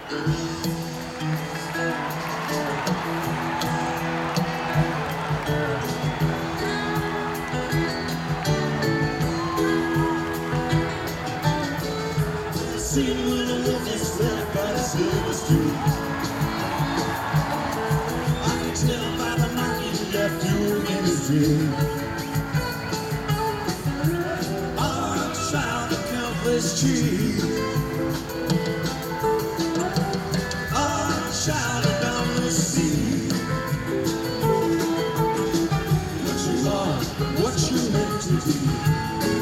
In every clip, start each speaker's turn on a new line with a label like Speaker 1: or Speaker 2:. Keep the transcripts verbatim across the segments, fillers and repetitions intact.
Speaker 1: Seen when a wolf is led by the silver street. I can tell by the mark he left you in his dream. A child of countless trees. A child of boundless sea. What you are, what you meant to be.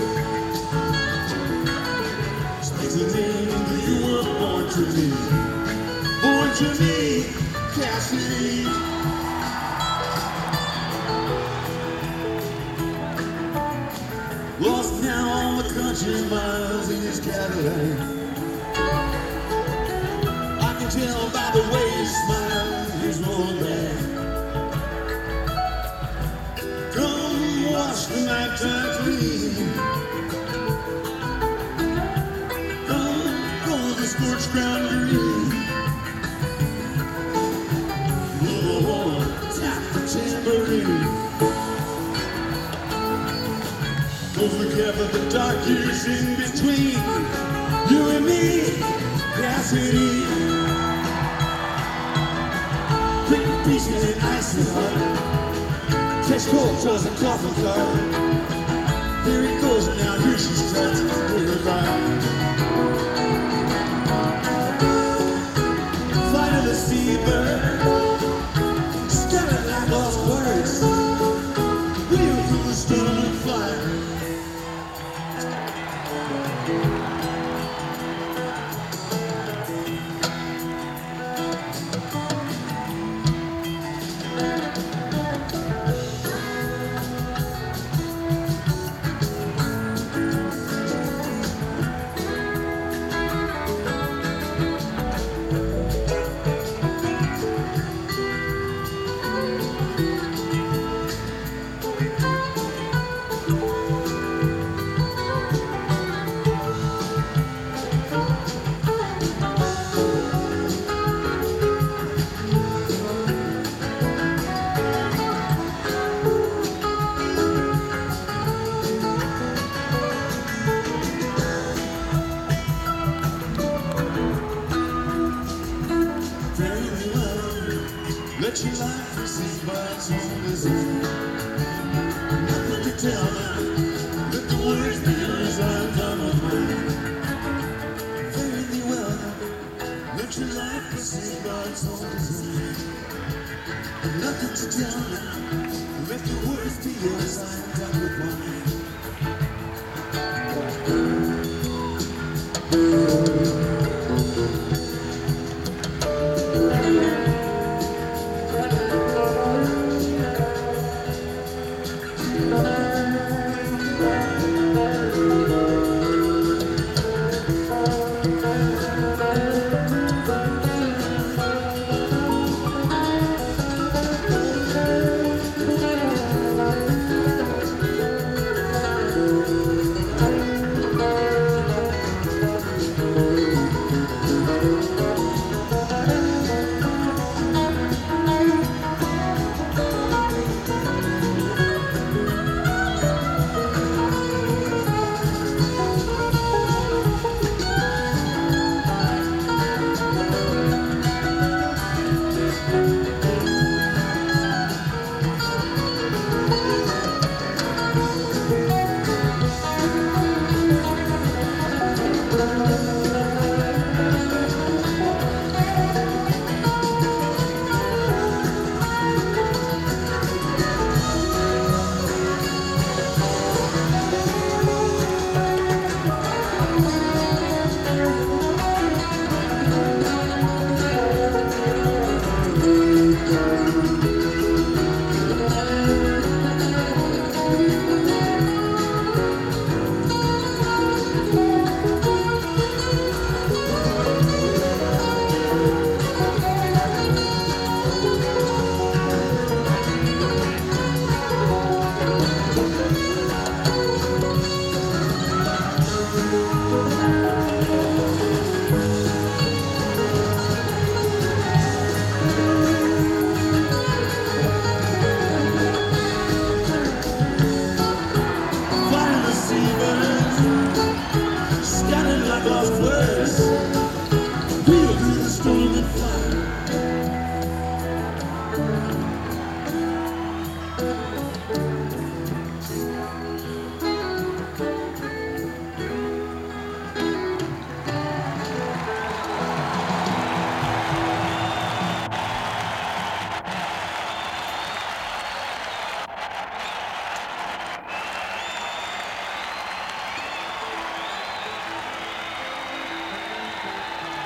Speaker 1: Today you were born to me, born to me, Cassidy. Lost now on the country miles in his Cadillac. I can tell by the way he smiles, he's rolling back. Come wash the nighttime clean. Scorched ground green. Oh, tap the tambourine. Don't forget about the dark years in between you and me, Cassidy. Quick pieces in ice and hot. Catch cold, draws a coffin car. Here he goes now, here she starts. Here it by. The seabird, scattered like lost words, wheel through the storm and fire. Let your life receive by its own design. Nothing to tell now. Let the words be yours, I've done with mine. Fare thee well now. Let your life receive by its own design. Nothing to tell now. Let the words be yours, I've done with mine.